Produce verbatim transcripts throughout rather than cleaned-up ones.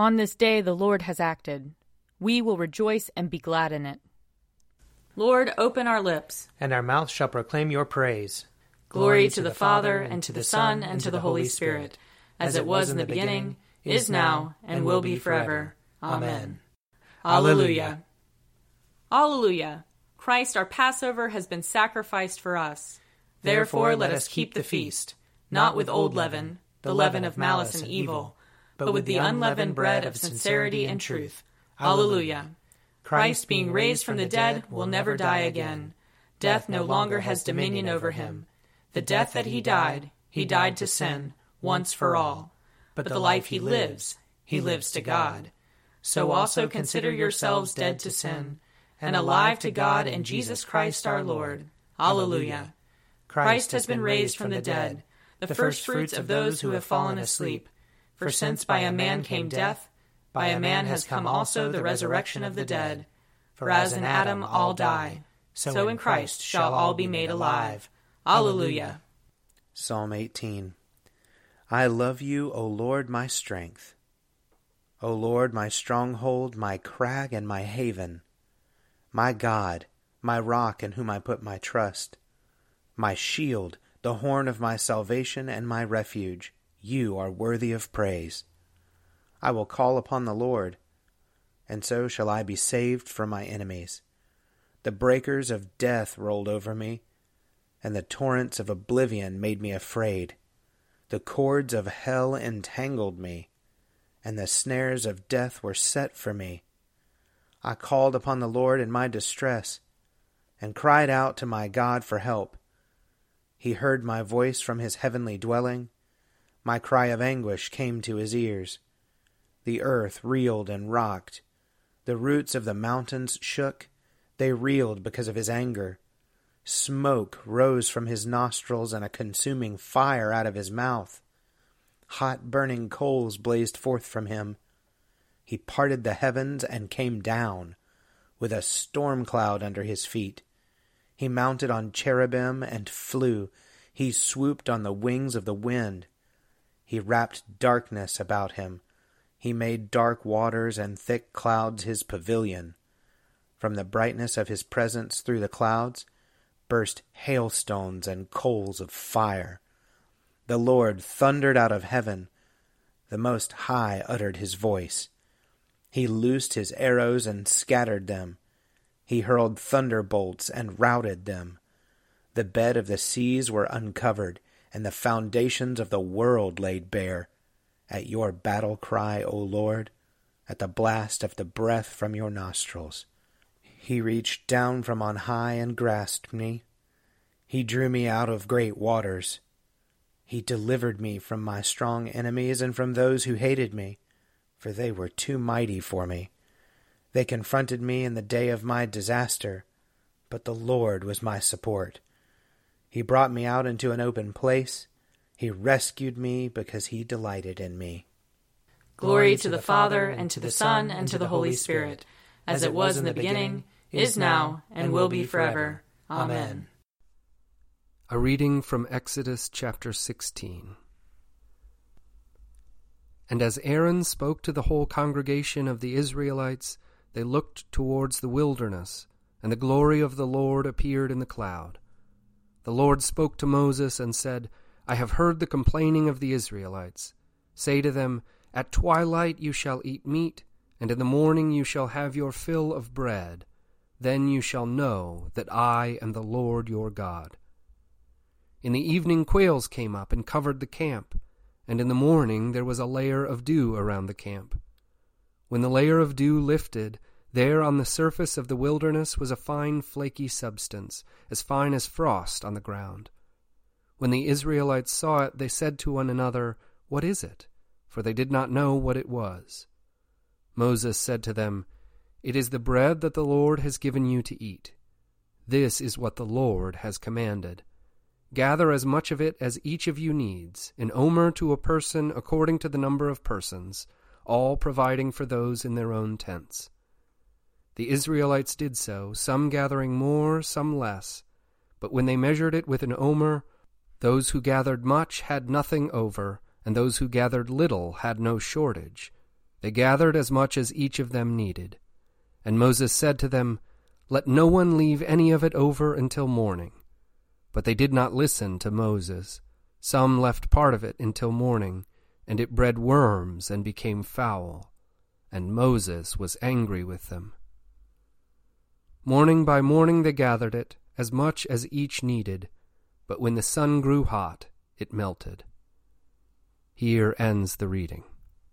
On this day the Lord has acted. We will rejoice and be glad in it. Lord, open our lips, and our mouth shall proclaim your praise. Glory to the Father, and to the Son, and to the Holy Spirit, as it was in the beginning, is now, and will be forever. Amen. Alleluia. Alleluia. Christ our Passover has been sacrificed for us. Therefore let us keep the feast, not with old leaven, the leaven of malice and evil, but with the unleavened bread of sincerity and truth. Alleluia. Christ, being raised from the dead, will never die again. Death no longer has dominion over him. The death that he died, he died to sin, once for all. But the life he lives, he lives to God. So also consider yourselves dead to sin, and alive to God in Jesus Christ our Lord. Alleluia. Christ has been raised from the dead, the firstfruits of those who have fallen asleep. For since by a man came death, by a man has come also the resurrection of the dead. For as in Adam all die, so in Christ shall all be made alive. Alleluia. Psalm eighteen. I love you, O Lord, my strength. O Lord, my stronghold, my crag, and my haven. My God, my rock in whom I put my trust. My shield, the horn of my salvation, and my refuge. You are worthy of praise. I will call upon the Lord, and so shall I be saved from my enemies. The breakers of death rolled over me, and the torrents of oblivion made me afraid. The cords of hell entangled me, and the snares of death were set for me. I called upon the Lord in my distress, and cried out to my God for help. He heard my voice from his heavenly dwelling. My cry of anguish came to his ears. The earth reeled and rocked. The roots of the mountains shook. They reeled because of his anger. Smoke rose from his nostrils and a consuming fire out of his mouth. Hot burning coals blazed forth from him. He parted the heavens and came down, with a storm cloud under his feet. He mounted on cherubim and flew. He swooped on the wings of the wind. He wrapped darkness about him. He made dark waters and thick clouds his pavilion. From the brightness of his presence through the clouds burst hailstones and coals of fire. The Lord thundered out of heaven. The Most High uttered his voice. He loosed his arrows and scattered them. He hurled thunderbolts and routed them. The bed of the seas were uncovered, and the foundations of the world laid bare. At your battle cry, O Lord, at the blast of the breath from your nostrils. He reached down from on high and grasped me. He drew me out of great waters. He delivered me from my strong enemies and from those who hated me, for they were too mighty for me. They confronted me in the day of my disaster, but the Lord was my support. He brought me out into an open place. He rescued me because he delighted in me. Glory to the Father, and to the Son, and to the Holy Spirit, as it was in the beginning, is now, and will be forever. Amen. A reading from Exodus chapter sixteen. And as Aaron spoke to the whole congregation of the Israelites, they looked towards the wilderness, and the glory of the Lord appeared in the cloud. The Lord spoke to Moses and said, I have heard the complaining of the Israelites. Say to them, At twilight you shall eat meat, and in the morning you shall have your fill of bread. Then you shall know that I am the Lord your God. In the evening quails came up and covered the camp, and in the morning there was a layer of dew around the camp. When the layer of dew lifted, there on the surface of the wilderness was a fine flaky substance, as fine as frost on the ground. When the Israelites saw it, they said to one another, What is it? For they did not know what it was. Moses said to them, It is the bread that the Lord has given you to eat. This is what the Lord has commanded. Gather as much of it as each of you needs, an omer to a person according to the number of persons, all providing for those in their own tents. The Israelites did so, some gathering more, some less. But when they measured it with an omer, those who gathered much had nothing over, and those who gathered little had no shortage. They gathered as much as each of them needed. And Moses said to them, "Let no one leave any of it over until morning." But they did not listen to Moses. Some left part of it until morning, and it bred worms and became foul. And Moses was angry with them. Morning by morning they gathered it, as much as each needed, but when the sun grew hot, it melted. Here ends the reading.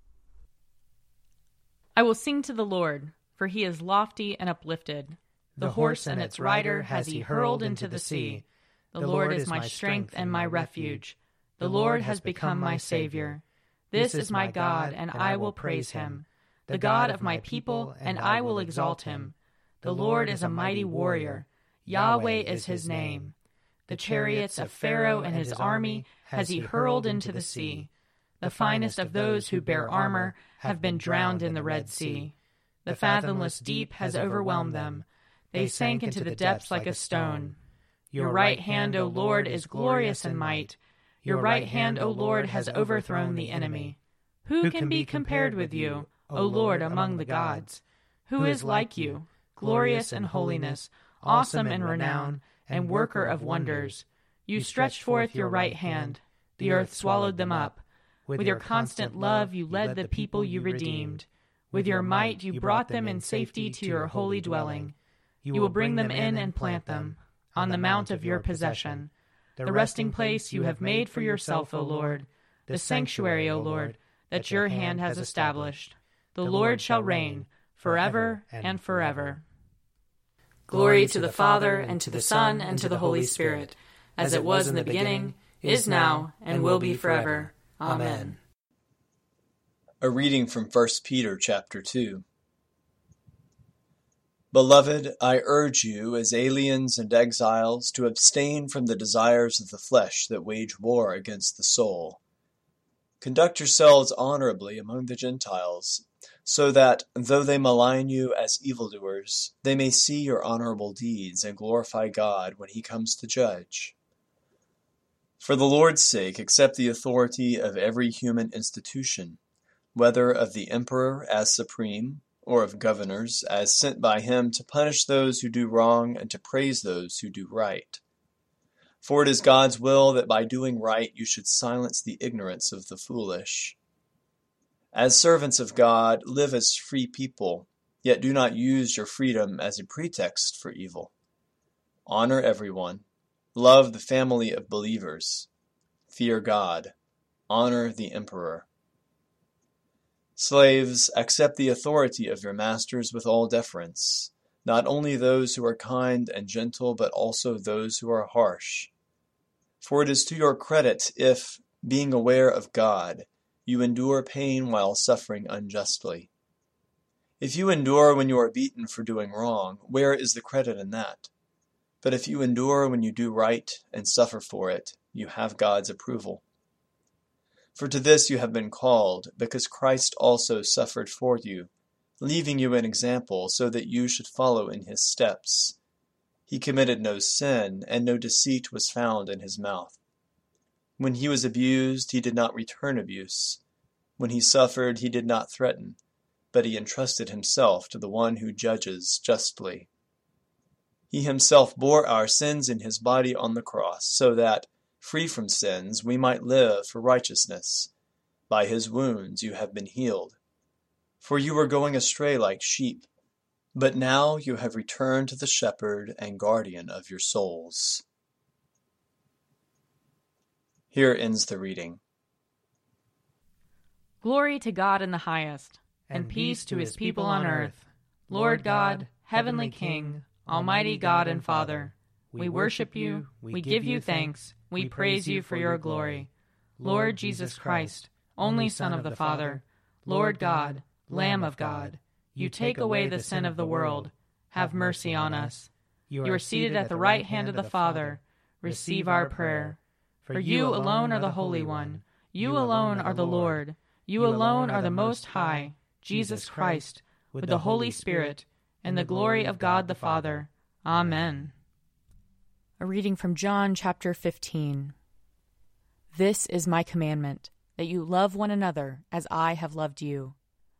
I will sing to the Lord, for he is lofty and uplifted. The horse and its rider has he hurled into the sea. The Lord is my strength and my refuge. The Lord has become my Savior. This is my God, and I will praise him, the God of my people, and I will exalt him. The Lord is a mighty warrior. Yahweh is his name. The chariots of Pharaoh and his army has he hurled into the sea. The finest of those who bear armor have been drowned in the Red Sea. The fathomless deep has overwhelmed them. They sank into the depths like a stone. Your right hand, O Lord, is glorious in might. Your right hand, O Lord, has overthrown the enemy. Who can be compared with you, O Lord, among the gods? Who is like you, glorious in holiness, awesome in renown, and worker of wonders? You stretched forth your right hand. The earth swallowed them up. With your constant love you led the people you redeemed. With your might you brought them in safety to your holy dwelling. You will bring them in and plant them on the mount of your possession, the resting place you have made for yourself, O Lord, the sanctuary, O Lord, that your hand has established. The Lord shall reign forever and forever. Glory to the Father, and to the Son, and to the Holy Spirit, as it was in the beginning, is now, and will be forever. Amen. A reading from First Peter chapter two. Beloved, I urge you, as aliens and exiles, to abstain from the desires of the flesh that wage war against the soul. Conduct yourselves honorably among the Gentiles, so that, though they malign you as evildoers, they may see your honorable deeds and glorify God when he comes to judge. For the Lord's sake, accept the authority of every human institution, whether of the emperor as supreme, or of governors as sent by him to punish those who do wrong and to praise those who do right. For it is God's will that by doing right you should silence the ignorance of the foolish. As servants of God, live as free people, yet do not use your freedom as a pretext for evil. Honor everyone. Love the family of believers. Fear God. Honor the emperor. Slaves, accept the authority of your masters with all deference, not only those who are kind and gentle, but also those who are harsh. For it is to your credit if, being aware of God, you endure pain while suffering unjustly. If you endure when you are beaten for doing wrong, where is the credit in that? But if you endure when you do right and suffer for it, you have God's approval. For to this you have been called, because Christ also suffered for you, leaving you an example so that you should follow in his steps. He committed no sin, and no deceit was found in his mouth. When he was abused, he did not return abuse. When he suffered, he did not threaten, but he entrusted himself to the one who judges justly. He himself bore our sins in his body on the cross, so that, free from sins, we might live for righteousness. By his wounds you have been healed. For you were going astray like sheep, but now you have returned to the shepherd and guardian of your souls. Here ends the reading. Glory to God in the highest, and, and peace to his people on earth. Lord God, heavenly King, almighty God and Father, we worship you, we give you thanks, we praise you for your glory. Lord Jesus Christ, only Son of the Father, Lord God, Lamb of God, you take away the sin of the world. Have mercy on us. You are seated at the right hand of the Father. Receive our prayer. For you alone are the Holy One. You alone are the Lord. You alone are the Most High, Jesus Christ, with the Holy Spirit, and the glory of God the Father. Amen. A reading from John chapter fifteen. This is my commandment, that you love one another as I have loved you.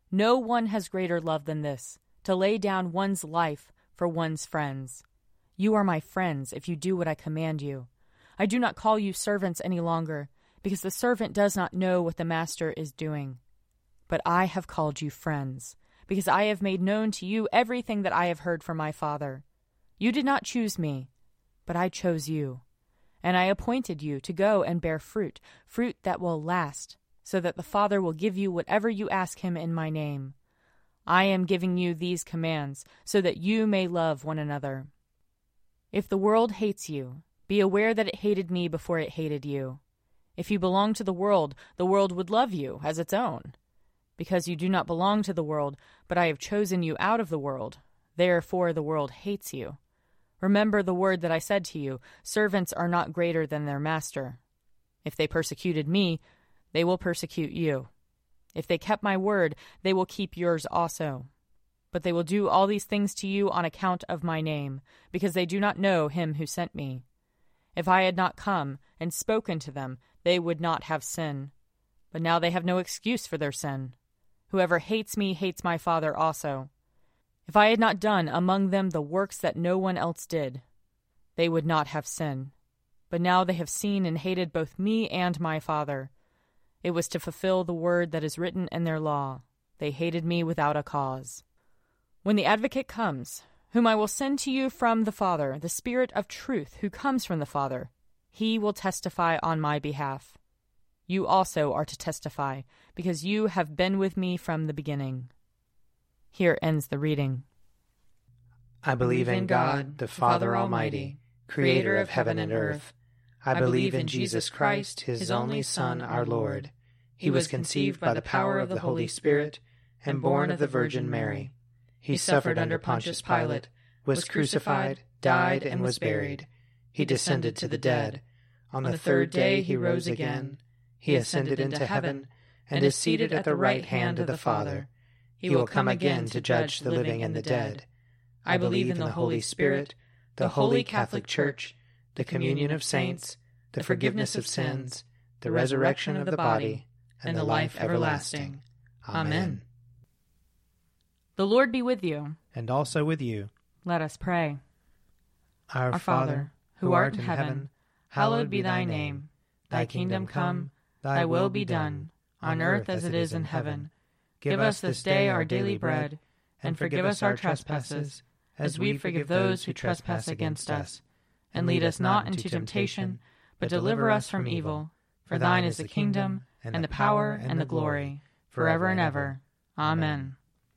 No one has greater love than this, to lay down one's life for one's friends. You are my friends if you do what I command you. I do not call you servants any longer, because the servant does not know what the master is doing. But I have called you friends, because I have made known to you everything that I have heard from my Father. You did not choose me, but I chose you, and I appointed you to go and bear fruit, fruit that will last, so that the Father will give you whatever you ask him in my name. I am giving you these commands, so that you may love one another. If the world hates you, be aware that it hated me before it hated you. If you belong to the world, the world would love you as its own. Because you do not belong to the world, but I have chosen you out of the world, therefore the world hates you. Remember the word that I said to you, servants are not greater than their master. If they persecuted me, they will persecute you. If they kept my word, they will keep yours also. But they will do all these things to you on account of my name, because they do not know him who sent me. If I had not come and spoken to them, they would not have sin. But now they have no excuse for their sin. Whoever hates me hates my Father also. If I had not done among them the works that no one else did, they would not have sin. But now they have seen and hated both me and my Father. It was to fulfill the word that is written in their law. They hated me without a cause. When the Advocate comes, whom I will send to you from the Father, the Spirit of truth who comes from the Father, he will testify on my behalf. You also are to testify, because you have been with me from the beginning. Here ends the reading. I believe in God, the Father Almighty, creator of heaven and earth. I believe in Jesus Christ, his only Son, our Lord. He was conceived by the power of the Holy Spirit and born of the Virgin Mary. He suffered under Pontius Pilate, was crucified, died, and was buried. He descended to the dead. On the third day he rose again. He ascended into heaven and is seated at the right hand of the Father. He will come again to judge the living and the dead. I believe in the Holy Spirit, the Holy Catholic Church, the communion of saints, the forgiveness of sins, the resurrection of the body, and the life everlasting. Amen. The Lord be with you. And also with you. Let us pray. Our, Our Father, who art in heaven, hallowed be thy name. Thy kingdom come, thy will be done, on earth as it is in heaven. Give us this day our daily bread, and forgive us our trespasses, as we forgive those who trespass against us. And lead us not into temptation, but deliver us from evil. For thine is the kingdom, and the power, and the glory, forever and ever. Amen.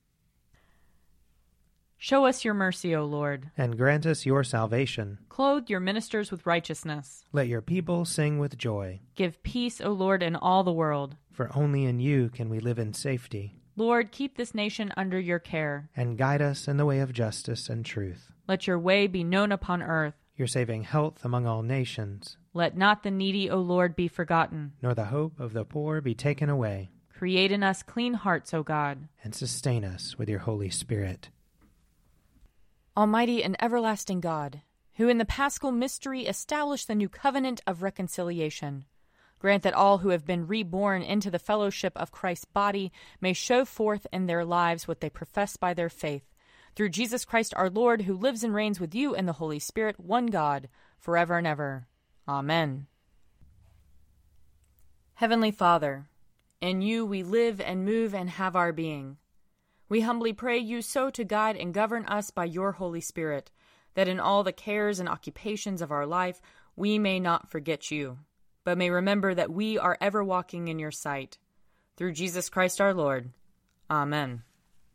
Show us your mercy, O Lord. And grant us your salvation. Clothe your ministers with righteousness. Let your people sing with joy. Give peace, O Lord, in all the world. For only in you can we live in safety. Lord, keep this nation under your care. And guide us in the way of justice and truth. Let your way be known upon earth. Your saving health among all nations. Let not the needy, O Lord, be forgotten. Nor the hope of the poor be taken away. Create in us clean hearts, O God. And sustain us with your Holy Spirit. Almighty and everlasting God, who in the Paschal mystery established the new covenant of reconciliation, grant that all who have been reborn into the fellowship of Christ's body may show forth in their lives what they profess by their faith. Through Jesus Christ our Lord, who lives and reigns with you and the Holy Spirit, one God, forever and ever. Amen. Heavenly Father, in you we live and move and have our being. We humbly pray you so to guide and govern us by your Holy Spirit, that in all the cares and occupations of our life we may not forget you, but may remember that we are ever walking in your sight. Through Jesus Christ our Lord. Amen.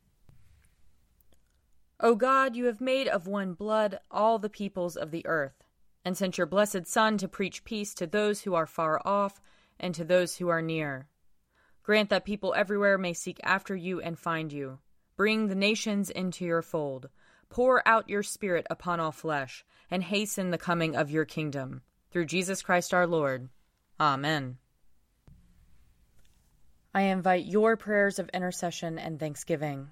O God, you have made of one blood all the peoples of the earth, and sent your blessed Son to preach peace to those who are far off and to those who are near. Grant that people everywhere may seek after you and find you. Bring the nations into your fold. Pour out your Spirit upon all flesh, and hasten the coming of your kingdom. Through Jesus Christ our Lord. Amen. I invite your prayers of intercession and thanksgiving.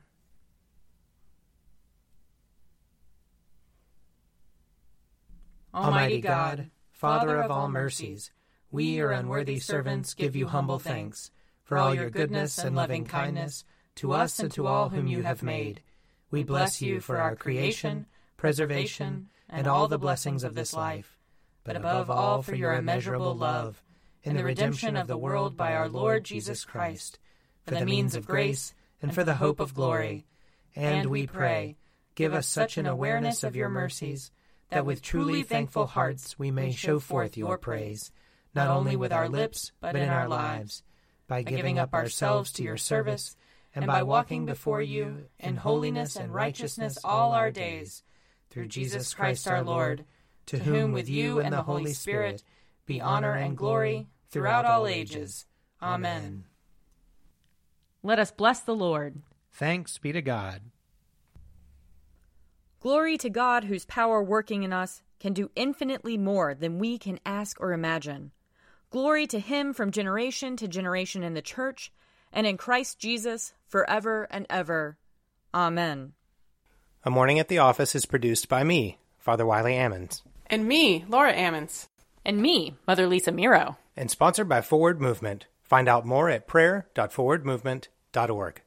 Almighty God, Father of all mercies, we, your unworthy servants, give you humble thanks for all your goodness and loving kindness to us and to all whom you have made. We bless you for our creation, preservation, and all the blessings of this life, but above all for your immeasurable love, in the redemption of the world by our Lord Jesus Christ, for the means of grace and for the hope of glory. And we pray, give us such an awareness of your mercies, that with truly thankful hearts we may show forth your praise, not only with our lips, but in our lives, by giving up ourselves to your service, and by walking before you in holiness and righteousness all our days, through Jesus Christ our Lord, to whom with you and the Holy Spirit be honor and glory throughout all ages. Amen. Let us bless the Lord. Thanks be to God. Glory to God, whose power working in us can do infinitely more than we can ask or imagine. Glory to him from generation to generation in the church and in Christ Jesus forever and ever. Amen. A Morning at the Office is produced by me, Father Wiley Ammons. And me, Laura Ammons. And me, Mother Lisa Miro. And sponsored by Forward Movement. Find out more at prayer dot forward movement dot org.